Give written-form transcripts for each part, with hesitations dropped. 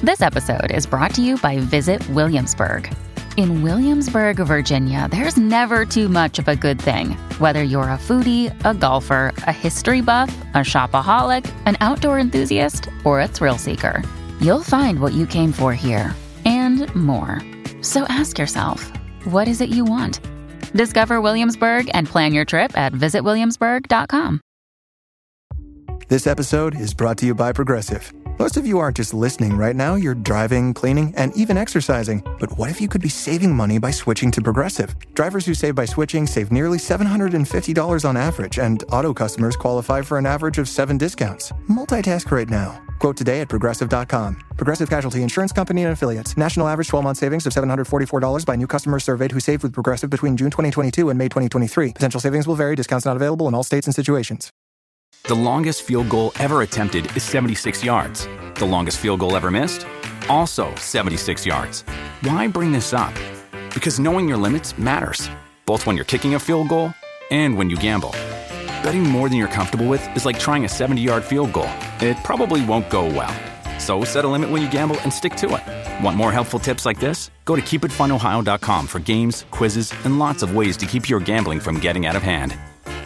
This episode is brought to you by Visit Williamsburg. In Williamsburg, Virginia, there's never too much of a good thing. Whether you're a foodie, a golfer, a history buff, a shopaholic, an outdoor enthusiast, or a thrill seeker, you'll find what you came for here and more. So ask yourself, what is it you want? Discover Williamsburg and plan your trip at visitwilliamsburg.com. This episode is brought to you by Progressive. Most of you aren't just listening right now, you're driving, cleaning, and even exercising. But what if you could be saving money by switching to Progressive? Drivers who save by switching save nearly $750 on average, and auto customers qualify for an average of 7 discounts. Multitask right now. Quote today at Progressive.com. Progressive Casualty Insurance Company and Affiliates. National average 12-month savings of $744 by new customers surveyed who saved with Progressive between June 2022 and May 2023. Potential savings will vary. Discounts not available in all states and situations. The longest field goal ever attempted is 76 yards. The longest field goal ever missed? Also 76 yards. Why bring this up? Because knowing your limits matters, both when you're kicking a field goal and when you gamble. Betting more than you're comfortable with is like trying a 70-yard field goal. It probably won't go well. So set a limit when you gamble and stick to it. Want more helpful tips like this? Go to keepitfunohio.com for games, quizzes, and lots of ways to keep your gambling from getting out of hand.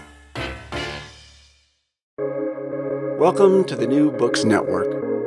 Welcome to the New Books Network.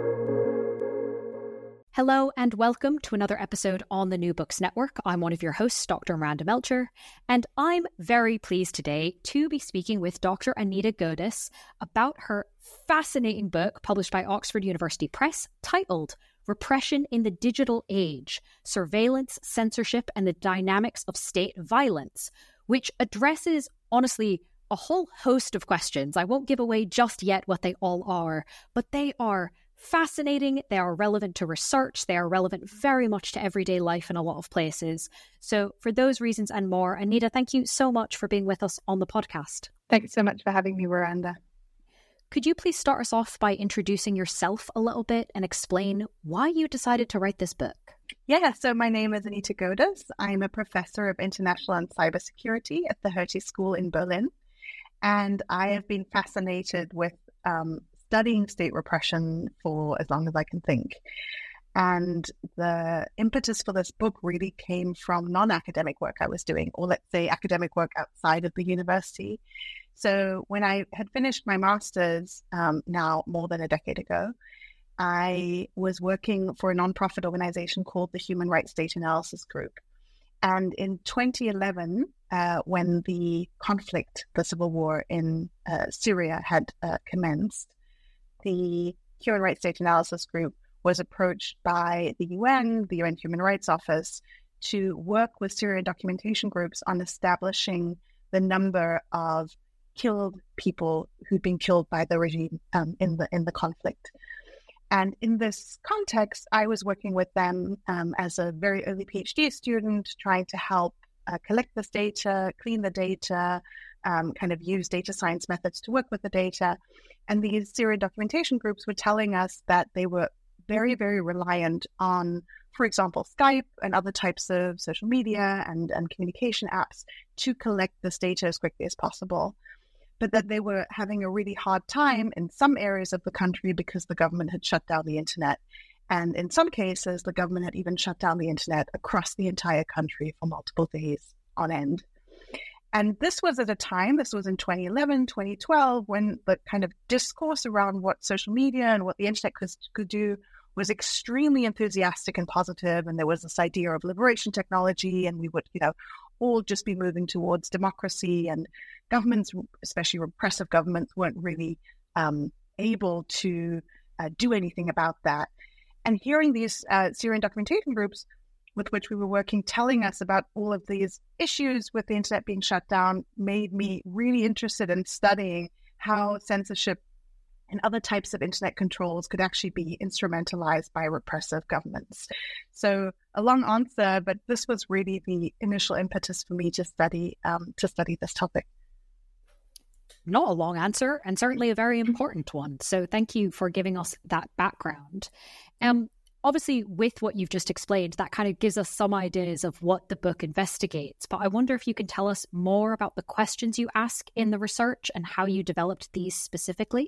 Hello and welcome to another episode on the New Books Network. I'm one of your hosts, Dr. Miranda Melcher, and I'm very pleased today to be speaking with Dr. Anita Godis about her fascinating book published by Oxford University Press titled Repression in the Digital Age: Surveillance, Censorship, and the Dynamics of State Violence, which addresses, honestly, a whole host of questions. I won't give away just yet what they all are, but they are fascinating. They are relevant to research. They are relevant very much to everyday life in a lot of places. So for those reasons and more, Anita, thank you so much for being with us on the podcast. Thanks so much for having me, Miranda. Could you please start us off by introducing yourself a little bit and explain why you decided to write this book? Yeah, so my name is Anita Godis. I'm a professor of international and cybersecurity at the Hertie School in Berlin. And I have been fascinated with studying state repression for as long as I can think. And the impetus for this book really came from non-academic work I was doing, or let's say academic work outside of the university. So when I had finished my master's, now more than a decade ago, I was working for a nonprofit organization called the Human Rights Data Analysis Group. And in 2011, when the conflict, the civil war in Syria had commenced, the Human Rights Data Analysis Group was approached by the UN Human Rights Office, to work with Syrian documentation groups on establishing the number of killed people who'd been killed by the regime in the conflict. And in this context, I was working with them as a very early PhD student, trying to help collect this data, clean the data, kind of use data science methods to work with the data. And these Syrian documentation groups were telling us that they were very, very reliant on, for example, Skype and other types of social media and communication apps to collect this data as quickly as possible. But that they were having a really hard time in some areas of the country because the government had shut down the internet. And in some cases, the government had even shut down the internet across the entire country for multiple days on end. And this was at a time, this was in 2011, 2012, when the kind of discourse around what social media and what the internet could do was extremely enthusiastic and positive. And there was this idea of liberation technology, and we would, all just be moving towards democracy, and governments, especially repressive governments, weren't really able to do anything about that. And hearing these Syrian documentation groups with which we were working telling us about all of these issues with the internet being shut down made me really interested in studying how censorship and other types of internet controls could actually be instrumentalized by repressive governments. So a long answer, but this was really the initial impetus for me to study this topic. Not a long answer, and certainly a very important one. So thank you for giving us that background. Obviously, with what you've just explained, that kind of gives us some ideas of what the book investigates. But I wonder if you can tell us more about the questions you ask in the research and how you developed these specifically.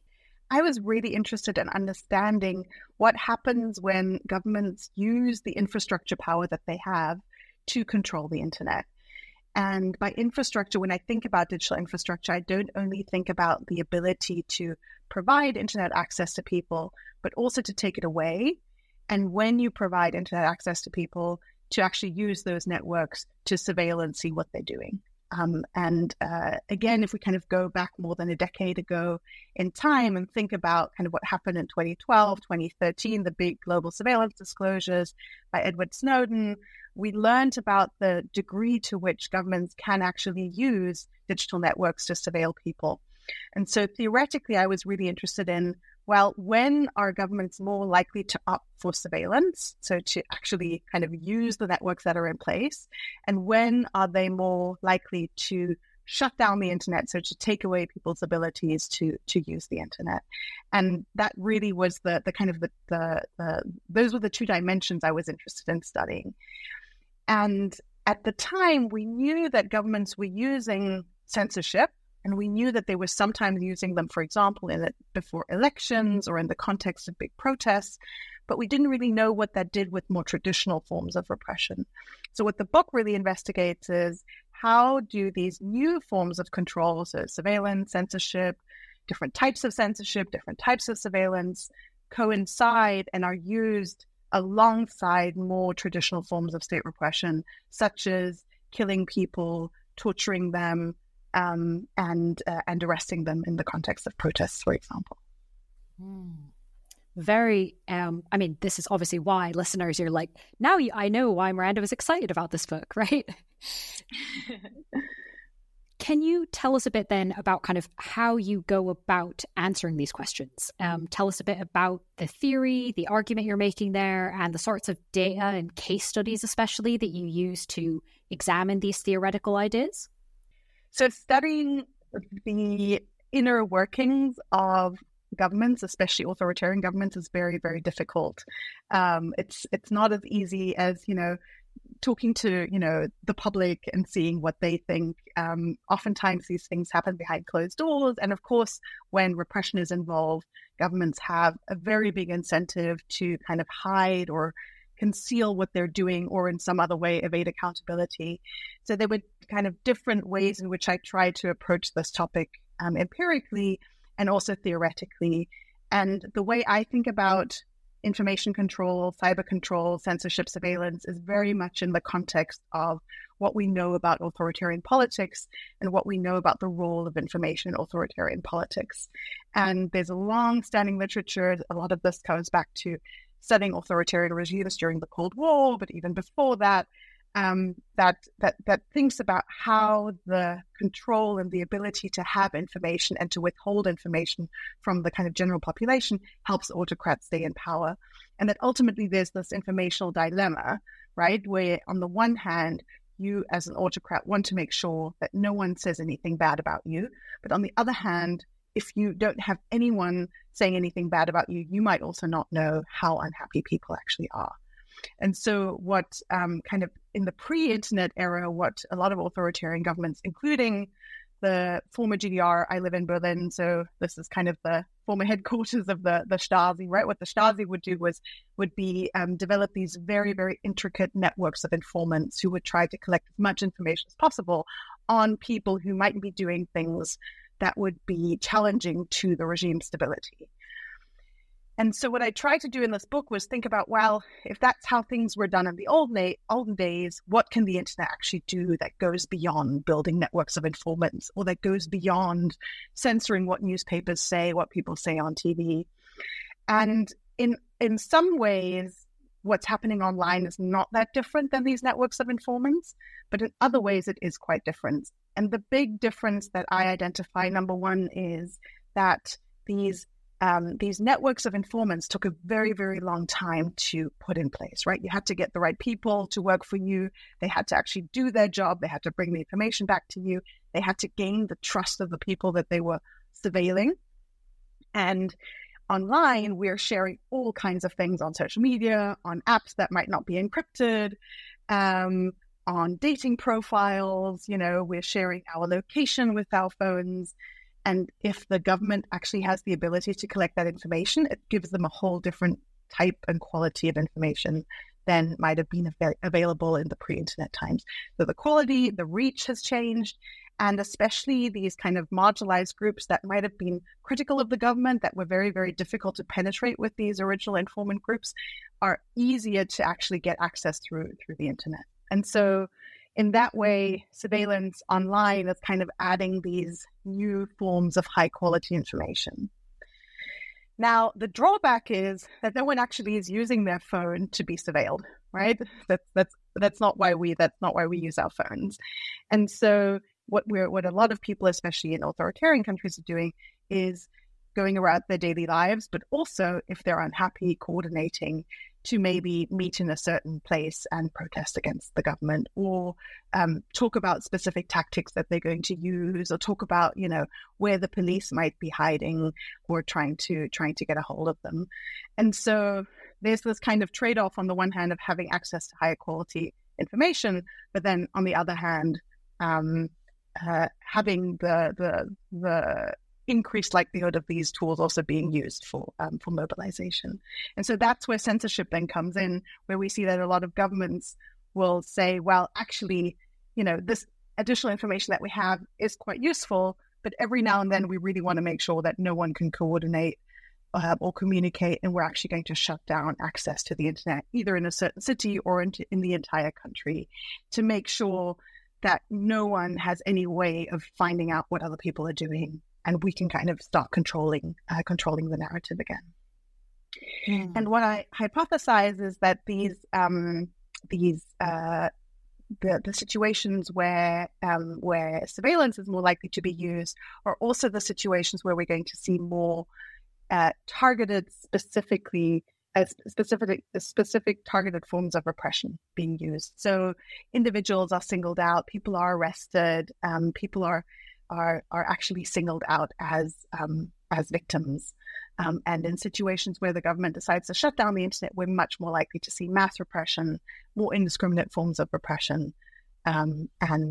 I was really interested in understanding what happens when governments use the infrastructure power that they have to control the internet. And by infrastructure, when I think about digital infrastructure, I don't only think about the ability to provide internet access to people, but also to take it away. And when you provide internet access to people, to actually use those networks to surveil and see what they're doing. Again, if we kind of go back more than a decade ago in time and think about kind of what happened in 2012, 2013, the big global surveillance disclosures by Edward Snowden, we learned about the degree to which governments can actually use digital networks to surveil people. And so theoretically, I was really interested in, well, when are governments more likely to opt for surveillance, so to actually kind of use the networks that are in place, and when are they more likely to shut down the internet, so to take away people's abilities to use the internet? And that really was the kind of those were the two dimensions I was interested in studying. And at the time, we knew that governments were using censorship, and we knew that they were sometimes using them, for example, before elections or in the context of big protests, but we didn't really know what that did with more traditional forms of repression. So what the book really investigates is, how do these new forms of control, so surveillance, censorship, different types of censorship, different types of surveillance, coincide and are used alongside more traditional forms of state repression, such as killing people, torturing them, and arresting them in the context of protests, for example. Very, this is obviously why listeners, you're like, now I know why Miranda was excited about this book, right? Can you tell us a bit then about kind of how you go about answering these questions? Tell us a bit about the theory, the argument you're making there, and the sorts of data and case studies especially that you use to examine these theoretical ideas. So studying the inner workings of governments, especially authoritarian governments, is very, very difficult. It's not as easy as, talking to, the public and seeing what they think. Oftentimes these things happen behind closed doors. And of course, when repression is involved, governments have a very big incentive to kind of hide or conceal what they're doing, or in some other way evade accountability. So there were kind of different ways in which I tried to approach this topic empirically and also theoretically. And the way I think about information control, cyber control, censorship, surveillance is very much in the context of what we know about authoritarian politics and what we know about the role of information in authoritarian politics. And there's a long-standing literature. A lot of this goes back to studying authoritarian regimes during the Cold War, but even before that, that thinks about how the control and the ability to have information and to withhold information from the kind of general population helps autocrats stay in power. And that ultimately there's this informational dilemma, right, where on the one hand, you as an autocrat want to make sure that no one says anything bad about you. But on the other hand, if you don't have anyone saying anything bad about you, you might also not know how unhappy people actually are. And so what kind of in the pre-internet era, what a lot of authoritarian governments, including the former GDR, I live in Berlin, so this is kind of the former headquarters of the Stasi, right? What the Stasi would do would be develop these very, very intricate networks of informants who would try to collect as much information as possible on people who might be doing things that would be challenging to the regime's stability. And so what I tried to do in this book was think about, well, if that's how things were done in the olden days, what can the internet actually do that goes beyond building networks of informants, or that goes beyond censoring what newspapers say, what people say on TV? And in some ways, what's happening online is not that different than these networks of informants, but in other ways it is quite different. And the big difference that I identify, number one, is that these networks of informants took a very, very long time to put in place, right? You had to get the right people to work for you. They had to actually do their job. They had to bring the information back to you. They had to gain the trust of the people that they were surveilling. And online, we're sharing all kinds of things on social media, on apps that might not be encrypted, on dating profiles. We're sharing our location with our phones. And if the government actually has the ability to collect that information, it gives them a whole different type and quality of information than might have been available in the pre-internet times. So the quality, the reach has changed, and especially these kind of marginalized groups that might have been critical of the government, that were very, very difficult to penetrate with these original informant groups, are easier to actually get access through the internet. And so in that way, surveillance online is kind of adding these new forms of high quality information. Now, the drawback is that no one actually is using their phone to be surveilled, right? That's not why we use our phones. And so what a lot of people, especially in authoritarian countries, are doing is going around their daily lives, but also, if they're unhappy, coordinating to maybe meet in a certain place and protest against the government, or talk about specific tactics that they're going to use, or talk about, where the police might be hiding or trying to get a hold of them. And so there's this kind of trade-off on the one hand of having access to higher quality information, but then on the other hand, having the increased likelihood of these tools also being used for mobilization. And so that's where censorship then comes in, where we see that a lot of governments will say, well, actually, this additional information that we have is quite useful, but every now and then we really want to make sure that no one can coordinate or communicate, and we're actually going to shut down access to the internet, either in a certain city or in the entire country, to make sure that no one has any way of finding out what other people are doing, and we can kind of start controlling the narrative again. And what I hypothesize is that the situations where surveillance is more likely to be used are also the situations where we're going to see more targeted, specific targeted forms of repression being used. So individuals are singled out, people are arrested, people are actually singled out as victims. And in situations where the government decides to shut down the internet, we're much more likely to see mass repression, more indiscriminate forms of repression, and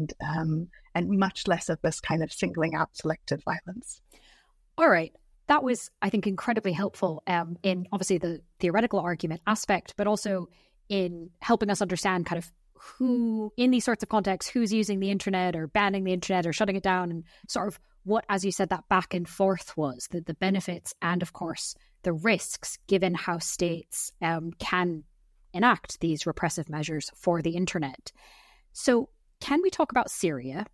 much less of this kind of singling out selective violence. All right. That was, I think, incredibly helpful in obviously the theoretical argument aspect, but also in helping us understand kind of who, in these sorts of contexts, who's using the internet or banning the internet or shutting it down, and sort of what, as you said, that back and forth was, the benefits and, of course, the risks, given how states can enact these repressive measures for the internet. So can we talk about Syria?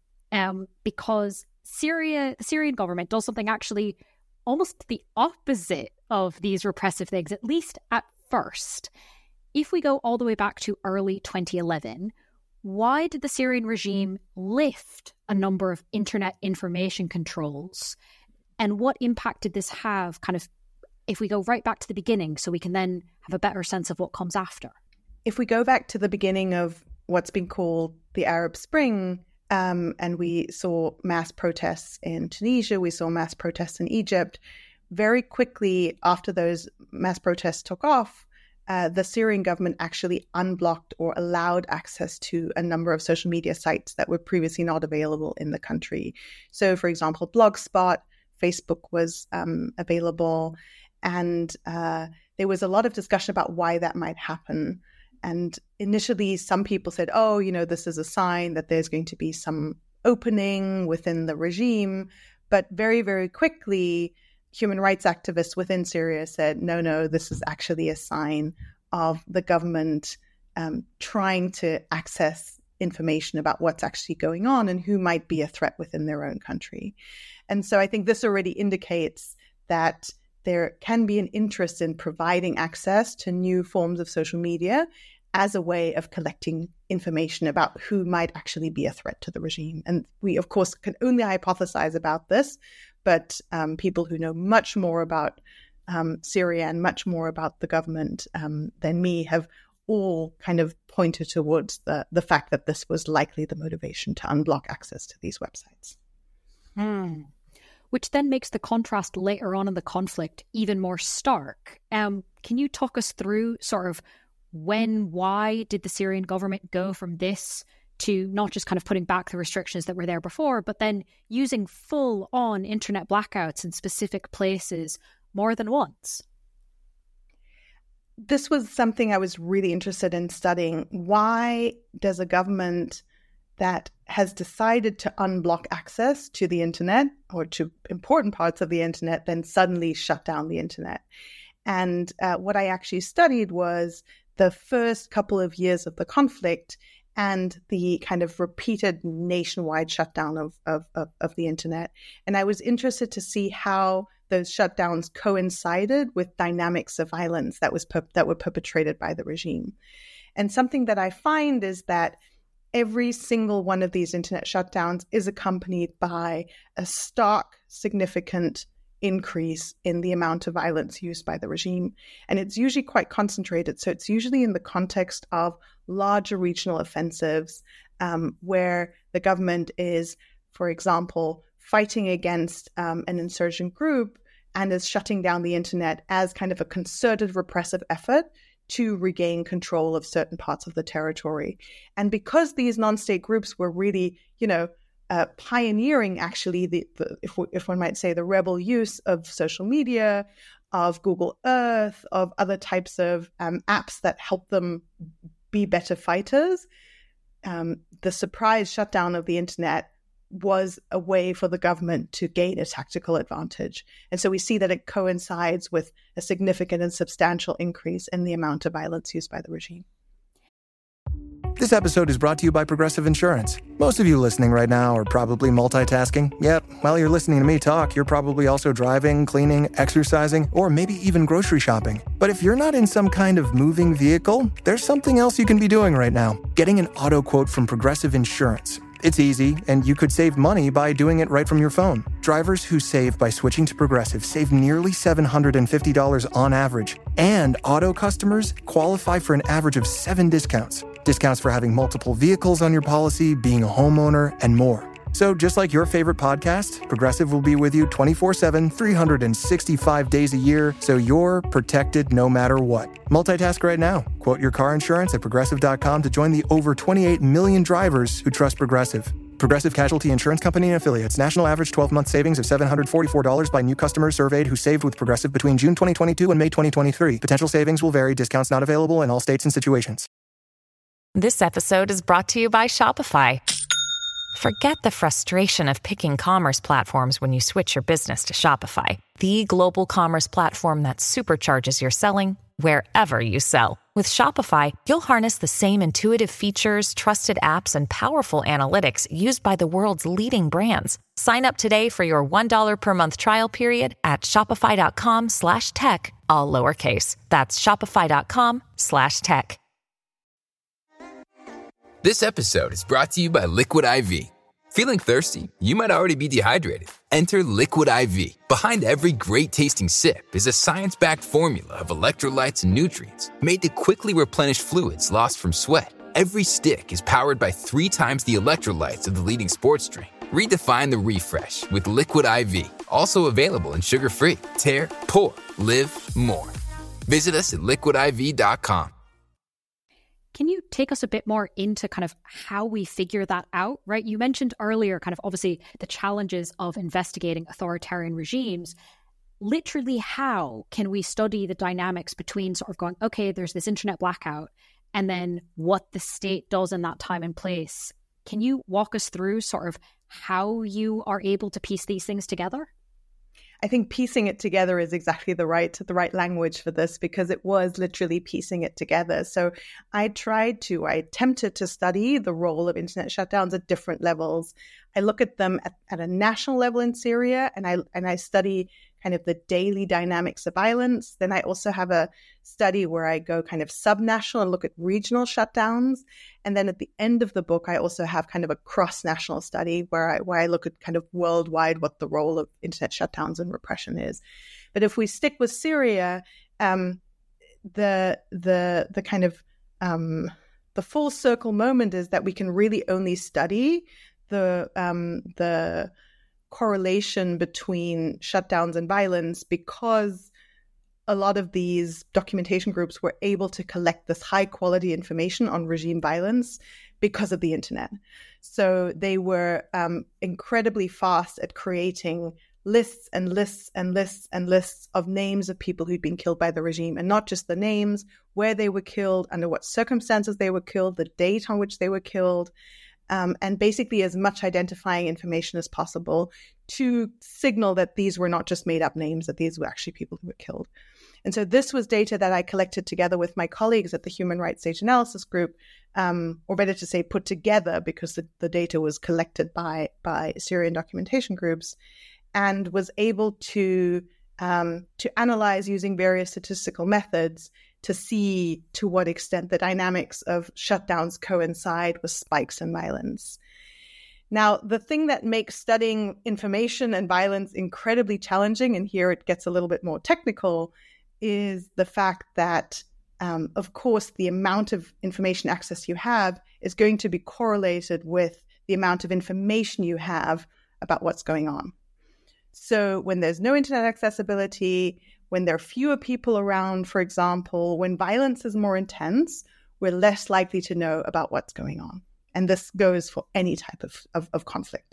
Because the Syrian government does something actually almost the opposite of these repressive things, at least at first. If we go all the way back to early 2011, why did the Syrian regime lift a number of internet information controls? And what impact did this have, kind of, if we go right back to the beginning, so we can then have a better sense of what comes after? If we go back to the beginning of what's been called the Arab Spring, and we saw mass protests in Tunisia, we saw mass protests in Egypt. Very quickly after those mass protests took off, the Syrian government actually unblocked or allowed access to a number of social media sites that were previously not available in the country. So, for example, Blogspot, Facebook was available, and there was a lot of discussion about why that might happen. And initially, some people said, this is a sign that there's going to be some opening within the regime. But very, very quickly, human rights activists within Syria said, no, this is actually a sign of the government trying to access information about what's actually going on and who might be a threat within their own country. And so I think this already indicates that there can be an interest in providing access to new forms of social media as a way of collecting information about who might actually be a threat to the regime. And we, of course, can only hypothesize about this, but people who know much more about Syria and much more about the government than me have all kind of pointed towards the fact that this was likely the motivation to unblock access to these websites. Which then makes the contrast later on in the conflict even more stark. Can you talk us through sort of why did the Syrian government go from this to not just kind of putting back the restrictions that were there before, but then using full-on internet blackouts in specific places more than once? This was something I was really interested in studying. Why does a government that has decided to unblock access to the internet or to important parts of the internet then suddenly shut down the internet? And what I actually studied was the first couple of years of the conflict and the kind of repeated nationwide shutdown of the internet. And I was interested to see how those shutdowns coincided with dynamics of violence that were perpetrated by the regime. And something that I find is that every single one of these internet shutdowns is accompanied by a stark, significant increase in the amount of violence used by the regime. And it's usually quite concentrated. So it's usually in the context of larger regional offensives where the government is, for example, fighting against an insurgent group and is shutting down the internet as kind of a concerted repressive effort to regain control of certain parts of the territory. And because these non-state groups were really, pioneering actually if one might say, the rebel use of social media, of Google Earth, of other types of apps that help them be better fighters, the surprise shutdown of the internet was a way for the government to gain a tactical advantage. And so we see that it coincides with a significant and substantial increase in the amount of violence used by the regime. This episode is brought to you by Progressive Insurance. Most of you listening right now are probably multitasking. Yep, while you're listening to me talk, you're probably also driving, cleaning, exercising, or maybe even grocery shopping. But if you're not in some kind of moving vehicle, there's something else you can be doing right now. Getting an auto quote from Progressive Insurance. It's easy, and you could save money by doing it right from your phone. Drivers who save by switching to Progressive save nearly $750 on average. And auto customers qualify for an average of 7 discounts. Discounts for having multiple vehicles on your policy, being a homeowner, and more. So just like your favorite podcast, Progressive will be with you 24/7, 365 days a year, so you're protected no matter what. Multitask right now. Quote your car insurance at Progressive.com to join the over 28 million drivers who trust Progressive. Progressive Casualty Insurance Company and Affiliates. National average 12-month savings of $744 by new customers surveyed who saved with Progressive between June 2022 and May 2023. Potential savings will vary. Discounts not available in all states and situations. This episode is brought to you by Shopify. Forget the frustration of picking commerce platforms when you switch your business to Shopify, the global commerce platform that supercharges your selling wherever you sell. With Shopify, you'll harness the same intuitive features, trusted apps, and powerful analytics used by the world's leading brands. Sign up today for your $1 per month trial period at shopify.com/tech, all lowercase. That's shopify.com/tech. This episode is brought to you by Liquid IV. Feeling thirsty? You might already be dehydrated. Enter Liquid IV. Behind every great tasting sip is a science-backed formula of electrolytes and nutrients made to quickly replenish fluids lost from sweat. Every stick is powered by 3 times the electrolytes of the leading sports drink. Redefine the refresh with Liquid IV. Also available in sugar-free. Tear, pour, live more. Visit us at liquidiv.com. Can you take us a bit more into kind of how we figure that out, right? You mentioned earlier kind of obviously the challenges of investigating authoritarian regimes. Literally, how can we study the dynamics between sort of going, okay, there's this internet blackout, and then what the state does in that time and place? Can you walk us through sort of how you are able to piece these things together? I think piecing it together is exactly the right language for this, because it was literally piecing it together. So I attempted to study the role of internet shutdowns at different levels. I look at them at a national level in Syria, and I study kind of the daily dynamics of violence. Then I also have a study where I go kind of subnational and look at regional shutdowns. And then at the end of the book, I also have kind of a cross-national study where I look at kind of worldwide what the role of internet shutdowns and repression is. But if we stick with Syria, the kind of the full circle moment is that we can really only study the correlation between shutdowns and violence because a lot of these documentation groups were able to collect this high quality information on regime violence because of the internet. So they were incredibly fast at creating lists and lists and lists and lists of names of people who'd been killed by the regime, and not just the names, where they were killed, under what circumstances they were killed, the date on which they were killed, and basically as much identifying information as possible to signal that these were not just made up names, that these were actually people who were killed. And so this was data that I collected together with my colleagues at the Human Rights Data Analysis Group, or better to say put together, because the data was collected by Syrian documentation groups, and was able to analyze using various statistical methods to see to what extent the dynamics of shutdowns coincide with spikes in violence. Now, the thing that makes studying information and violence incredibly challenging, and here it gets a little bit more technical, is the fact that, of course, the amount of information access you have is going to be correlated with the amount of information you have about what's going on. So when there's no internet accessibility, when there are fewer people around, for example, when violence is more intense, we're less likely to know about what's going on. And this goes for any type of conflict.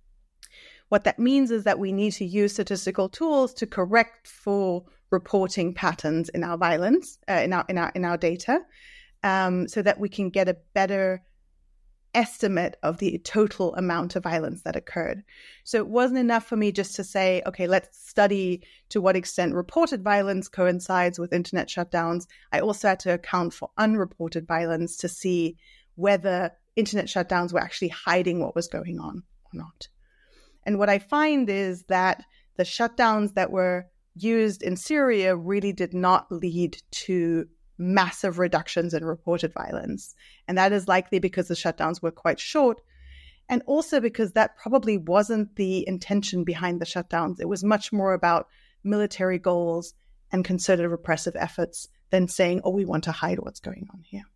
What that means is that we need to use statistical tools to correct for reporting patterns in our violence, in our data, so that we can get a better estimate of the total amount of violence that occurred. So it wasn't enough for me just to say, okay, let's study to what extent reported violence coincides with internet shutdowns. I also had to account for unreported violence to see whether internet shutdowns were actually hiding what was going on or not. And what I find is that the shutdowns that were used in Syria really did not lead to massive reductions in reported violence. And that is likely because the shutdowns were quite short, and also because that probably wasn't the intention behind the shutdowns. It was much more about military goals and concerted repressive efforts than saying, oh, we want to hide what's going on here.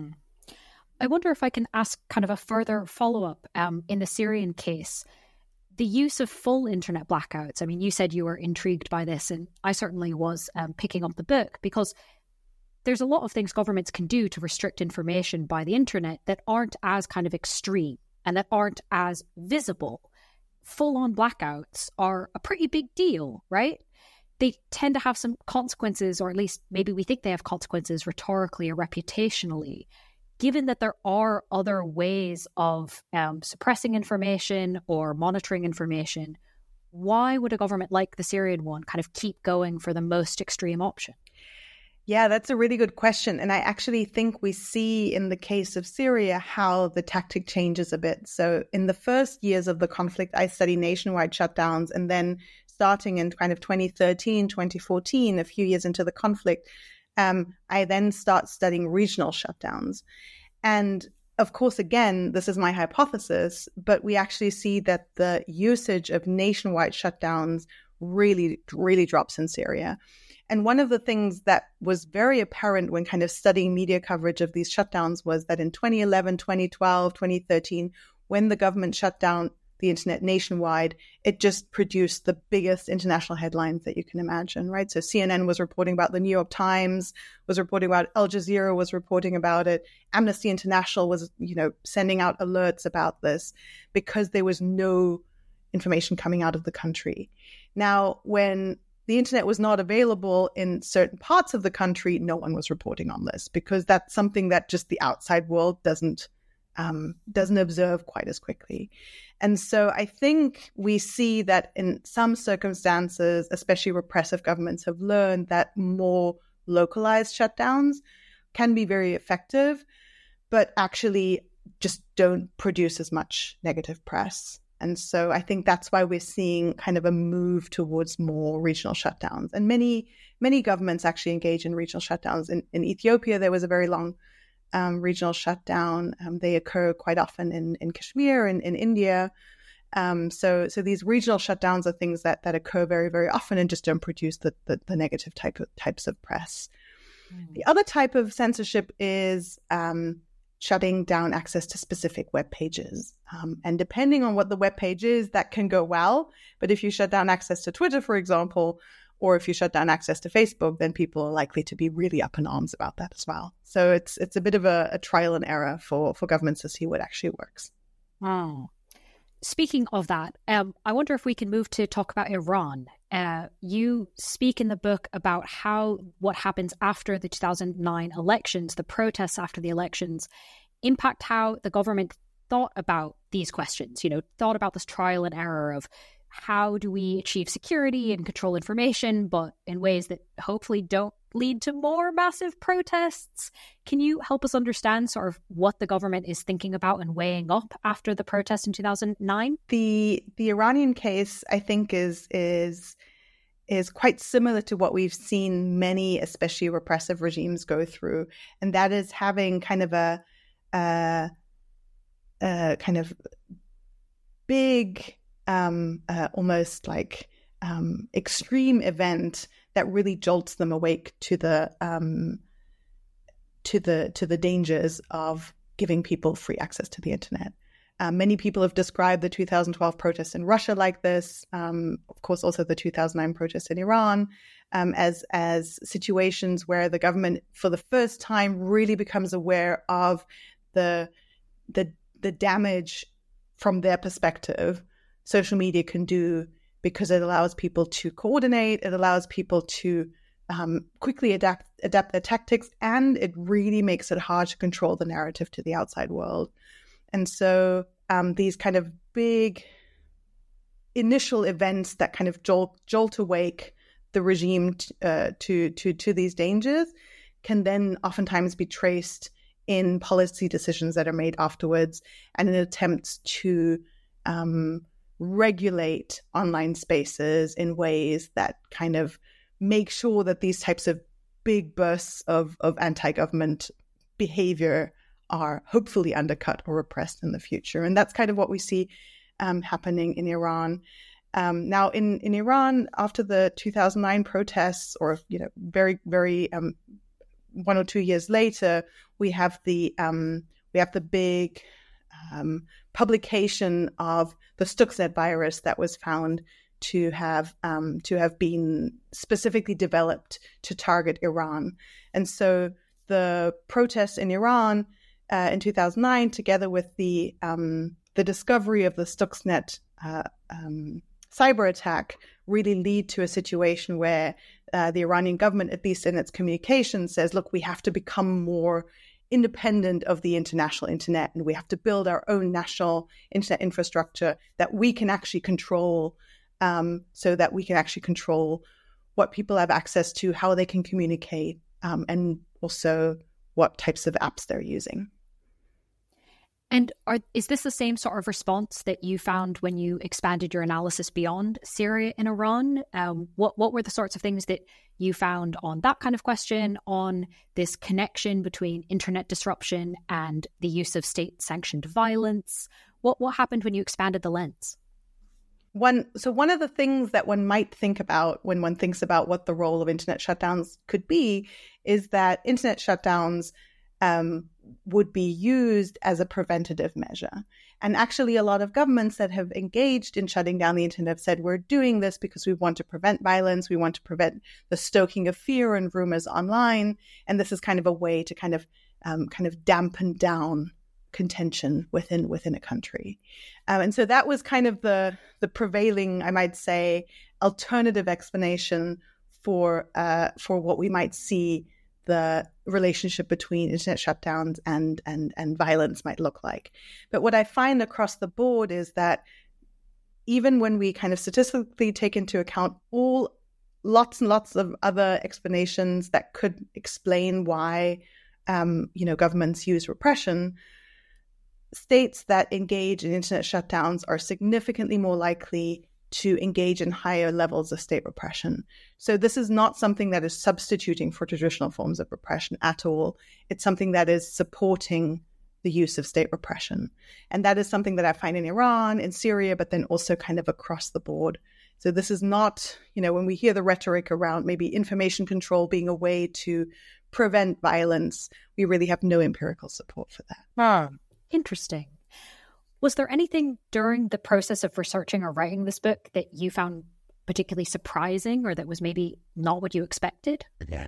I wonder if I can ask kind of a further follow-up in the Syrian case. The use of full internet blackouts. I mean, you said you were intrigued by this, and I certainly was picking up the book, because there's a lot of things governments can do to restrict information by the internet that aren't as kind of extreme and that aren't as visible. Full-on blackouts are a pretty big deal, right? They tend to have some consequences, or at least maybe we think they have consequences rhetorically or reputationally. Given that there are other ways of suppressing information or monitoring information, why would a government like the Syrian one kind of keep going for the most extreme option? Yeah, that's a really good question. And I actually think we see in the case of Syria how the tactic changes a bit. So in the first years of the conflict, I studied nationwide shutdowns. And then starting in kind of 2013, 2014, a few years into the conflict, I then start studying regional shutdowns. And of course, again, this is my hypothesis, but we actually see that the usage of nationwide shutdowns really, really drops in Syria. And one of the things that was very apparent when kind of studying media coverage of these shutdowns was that in 2011, 2012, 2013, when the government shut down the internet nationwide, it just produced the biggest international headlines that you can imagine, right? So CNN was reporting about, the New York Times was reporting about, Al Jazeera was reporting about it, Amnesty International was, sending out alerts about this because there was no information coming out of the country. Now, when the internet was not available in certain parts of the country, no one was reporting on this because that's something that just the outside world doesn't observe quite as quickly. And so I think we see that in some circumstances, especially repressive governments have learned that more localized shutdowns can be very effective, but actually just don't produce as much negative press. And so I think that's why we're seeing kind of a move towards more regional shutdowns. And many governments actually engage in regional shutdowns. In Ethiopia, there was a very long regional shutdown. They occur quite often in Kashmir and in India. So these regional shutdowns are things that occur very, very often and just don't produce the negative types of press. The other type of censorship is shutting down access to specific web pages. And depending on what the web page is, that can go well. But if you shut down access to Twitter, for example, or if you shut down access to Facebook, then people are likely to be really up in arms about that as well. So it's a bit of a trial and error for governments to see what actually works. Oh. Speaking of that, I wonder if we can move to talk about Iran. You speak in the book about what happens after the 2009 elections, the protests after the elections, impact how the government thought about these questions, thought about this trial and error of how do we achieve security and control information, but in ways that hopefully don't lead to more massive protests. Can you help us understand sort of what the government is thinking about and weighing up after the protests in 2009? The Iranian case, I think, is quite similar to what we've seen many, especially repressive regimes, go through, and that is having kind of a kind of big, almost like extreme event that really jolts them awake to the dangers of giving people free access to the internet. Many people have described the 2012 protests in Russia like this, of course also the 2009 protests in Iran, as situations where the government for the first time really becomes aware of the damage from their perspective social media can do, because it allows people to coordinate, it allows people to quickly adapt their tactics, and it really makes it hard to control the narrative to the outside world. And so these kind of big initial events that kind of jolt awake the regime to these dangers can then oftentimes be traced in policy decisions that are made afterwards, and in attempts to regulate online spaces in ways that kind of make sure that these types of big bursts of anti-government behavior are hopefully undercut or repressed in the future. And that's kind of what we see happening in Iran. Now, in Iran, after the 2009 protests, or very, very 1 or 2 years later, we have the big publication of the Stuxnet virus that was found to have been specifically developed to target Iran. And so the protests in Iran in 2009, together with the discovery of the Stuxnet cyber attack, really lead to a situation where the Iranian government, at least in its communication, says, look, we have to become more independent of the international internet, and we have to build our own national internet infrastructure that we can actually control, so that we can actually control what people have access to, how they can communicate, and also what types of apps they're using. And is this the same sort of response that you found when you expanded your analysis beyond Syria and Iran? What were the sorts of things that you found on that kind of question, on this connection between internet disruption and the use of state-sanctioned violence? What happened when you expanded the lens? One of the things that one might think about when one thinks about what the role of internet shutdowns could be is that internet shutdowns would be used as a preventative measure. And actually, a lot of governments that have engaged in shutting down the internet have said, we're doing this because we want to prevent violence, we want to prevent the stoking of fear and rumors online. And this is kind of a way to kind of dampen down contention within a country. And so that was kind of the prevailing, I might say, alternative explanation for what we might see the relationship between internet shutdowns and violence might look like. But what I find across the board is that even when we kind of statistically take into account lots and lots of other explanations that could explain why governments use repression, states that engage in internet shutdowns are significantly more likely to engage in higher levels of state repression. So this is not something that is substituting for traditional forms of repression at all. It's something that is supporting the use of state repression. And that is something that I find in Iran, in Syria, but then also kind of across the board. So this is not, when we hear the rhetoric around maybe information control being a way to prevent violence, we really have no empirical support for that. Interesting. Was there anything during the process of researching or writing this book that you found particularly surprising or that was maybe not what you expected?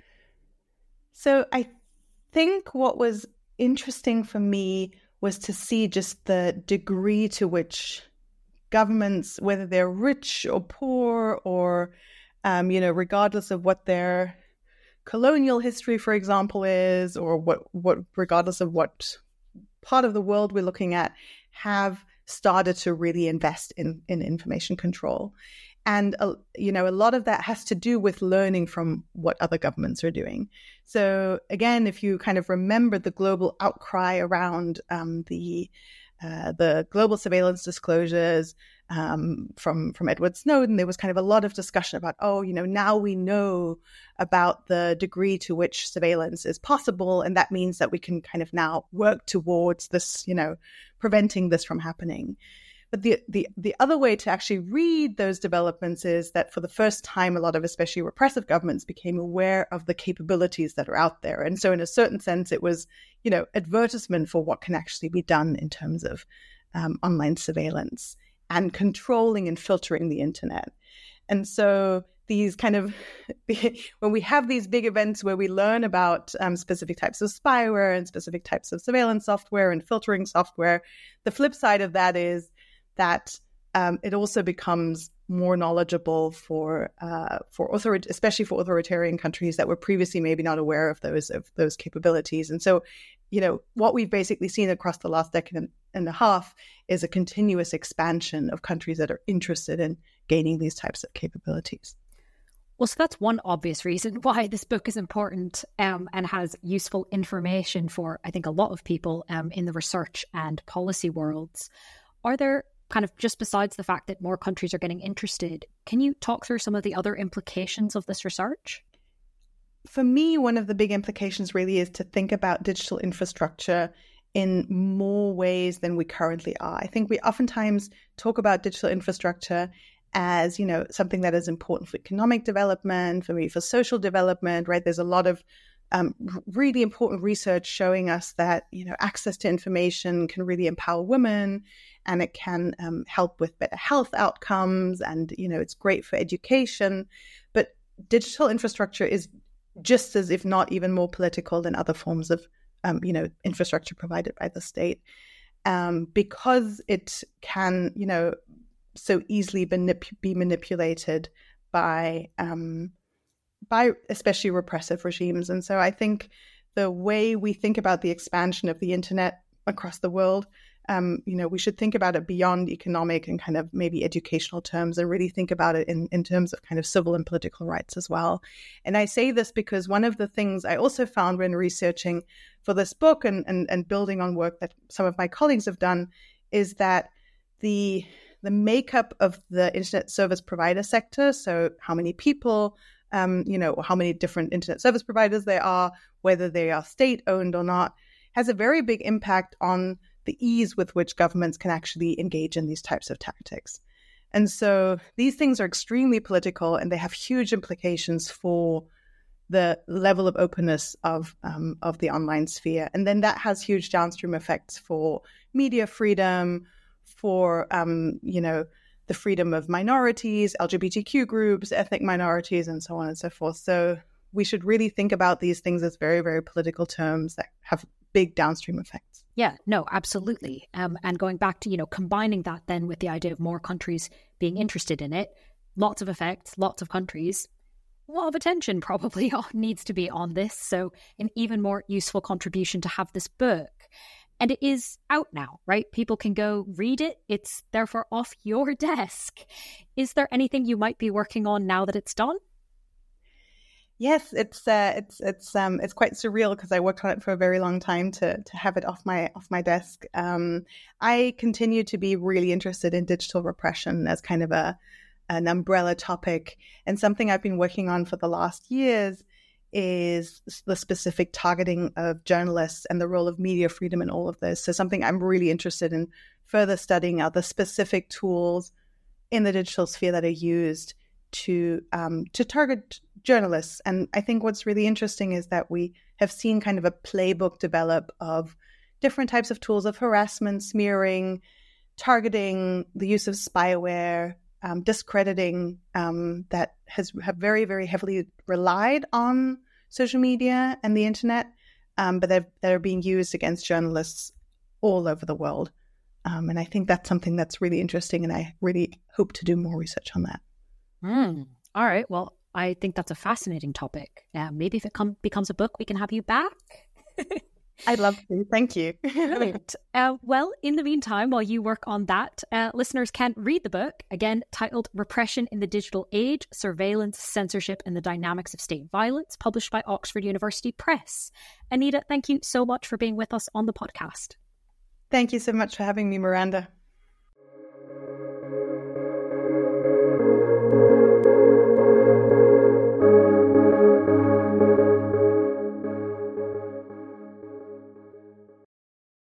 So I think what was interesting for me was to see just the degree to which governments, whether they're rich or poor or, regardless of what their colonial history, for example, is, or what regardless of what part of the world we're looking at, have started to really invest in information control. And, a lot of that has to do with learning from what other governments are doing. So again, if you kind of remember the global outcry around the global surveillance disclosures from Edward Snowden, there was kind of a lot of discussion about, now we know about the degree to which surveillance is possible. And that means that we can kind of now work towards this, preventing this from happening. But the other way to actually read those developments is that for the first time, a lot of especially repressive governments became aware of the capabilities that are out there. And so in a certain sense, it was, advertisement for what can actually be done in terms of online surveillance and controlling and filtering the internet. And so these kind of, when we have these big events where we learn about specific types of spyware and specific types of surveillance software and filtering software, the flip side of that is that it also becomes more knowledgeable especially for authoritarian countries that were previously maybe not aware of those capabilities. And so, what we've basically seen across the last decade and a half is a continuous expansion of countries that are interested in gaining these types of capabilities. Well, so that's one obvious reason why this book is important and has useful information for, I think, a lot of people in the research and policy worlds. Are there kind of, just besides the fact that more countries are getting interested, can you talk through some of the other implications of this research? For me, one of the big implications really is to think about digital infrastructure in more ways than we currently are. I think we oftentimes talk about digital infrastructure as, something that is important for economic development, for social development, right? There's a lot of really important research showing us that, access to information can really empower women, and it can help with better health outcomes, and, it's great for education. But digital infrastructure is just as, if not even more political than other forms of, infrastructure provided by the state, because it can, so easily be manipulated by especially repressive regimes. And so I think the way we think about the expansion of the internet across the world, we should think about it beyond economic and kind of maybe educational terms, and really think about it in terms of kind of civil and political rights as well. And I say this because one of the things I also found when researching for this book and building on work that some of my colleagues have done is that the makeup of the internet service provider sector, so how many people, or how many different internet service providers there are, whether they are state-owned or not, has a very big impact on the ease with which governments can actually engage in these types of tactics. And so these things are extremely political, and they have huge implications for the level of openness of the online sphere. And then that has huge downstream effects for media freedom, for, the freedom of minorities, LGBTQ groups, ethnic minorities, and so on and so forth. So we should really think about these things as very, very political terms that have big downstream effects. Yeah, no, absolutely. And going back to, combining that then with the idea of more countries being interested in it, lots of effects, lots of countries, a lot of attention probably needs to be on this. So an even more useful contribution to have this book. And it is out now, right? People can go read it. It's therefore off your desk. Is there anything you might be working on now that it's done? Yes, it's quite surreal because I worked on it for a very long time to have it off my desk. I continue to be really interested in digital repression as kind of an umbrella topic, and something I've been working on for the last years is the specific targeting of journalists and the role of media freedom in all of this. So something I'm really interested in further studying are the specific tools in the digital sphere that are used to target journalists. And I think what's really interesting is that we have seen kind of a playbook develop of different types of tools of harassment, smearing, targeting, the use of spyware, discrediting that have very, very heavily relied on social media and the internet, but that are being used against journalists all over the world. And I think that's something that's really interesting, and I really hope to do more research on that. All right. Well, I think that's a fascinating topic. Maybe if it becomes a book, we can have you back. I'd love to. Thank you. Brilliant. Well, in the meantime, while you work on that, listeners can read the book, again, titled Repression in the Digital Age, Surveillance, Censorship and the Dynamics of State Violence, published by Oxford University Press. Anita, thank you so much for being with us on the podcast. Thank you so much for having me, Miranda.